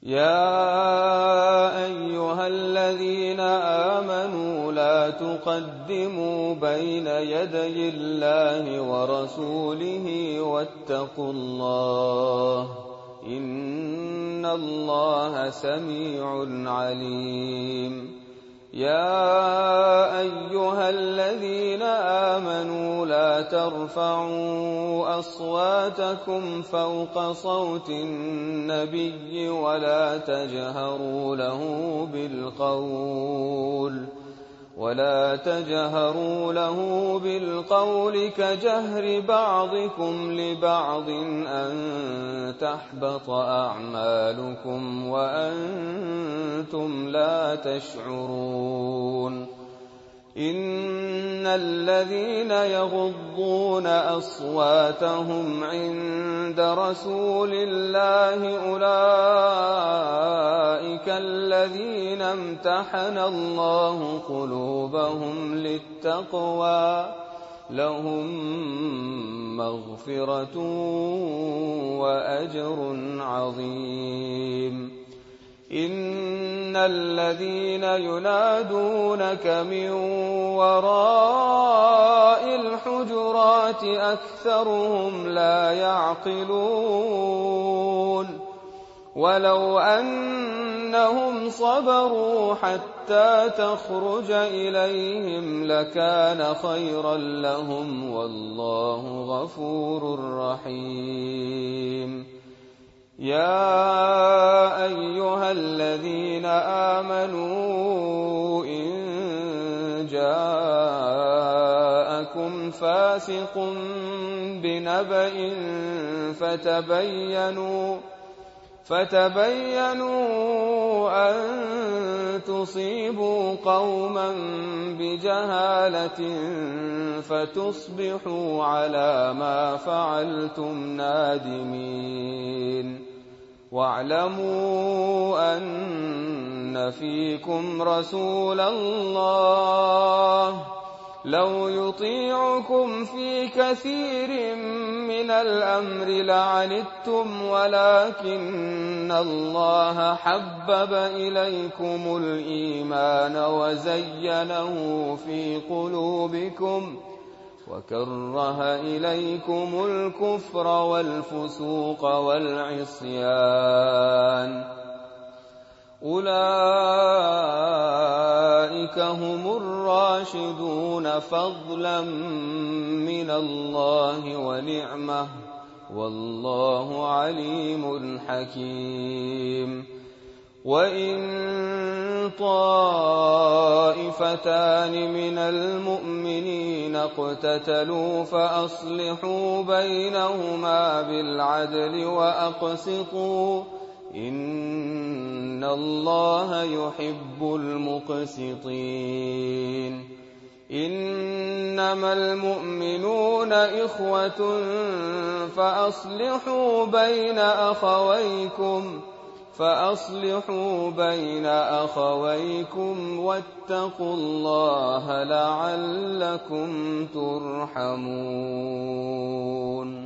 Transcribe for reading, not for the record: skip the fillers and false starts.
يا أيها الذين آمنوا لا تقدموا بين يدي الله ورسوله واتقوا الله إن الله سميع عليم. يا أيها الذين آمنوا لا ترفعوا أصواتكم فوق صوت النبي ولا تجهروا له بالقول كجهر بعضكم لبعض أن تحبط أعمالكم وأنتم لا تشعرون. إن الذين يغضون أصواتهم عند رسول الله أولئك الذين امتحن الله قلوبهم للتقوى لهم مغفرة وأجر عظيم. إن الذين ينادونك من وراء الحجرات أكثرهم لا يعقلون. ولو أنهم صبروا حتى تخرج إليهم لكان خيرا لهم والله غفور رحيم. يا أيها الذين آمنوا إن جاءكم فاسق بنبأ فتبينوا أن تصيبوا قوما بجهالة فتصبحوا على ما فعلتم نادمين. واعلموا أن فيكم رسول الله لو يطيعكم في كثير من الأمر لعنتم ولكن الله حبب إليكم الإيمان وزينه في قلوبكم وكره إليكم الكفر والفسوق والعصيان أولئك هم الراشدون فضلا من الله ونعمة والله عليم حكيم. وإن طائفتان من المؤمنين اقتتلوا فأصلحوا بينهما بالعدل وأقسطوا إن الله يحب المقسطين. إنما المؤمنون إخوة فأصلحوا بين أخويكم واتقوا الله لعلكم ترحمون.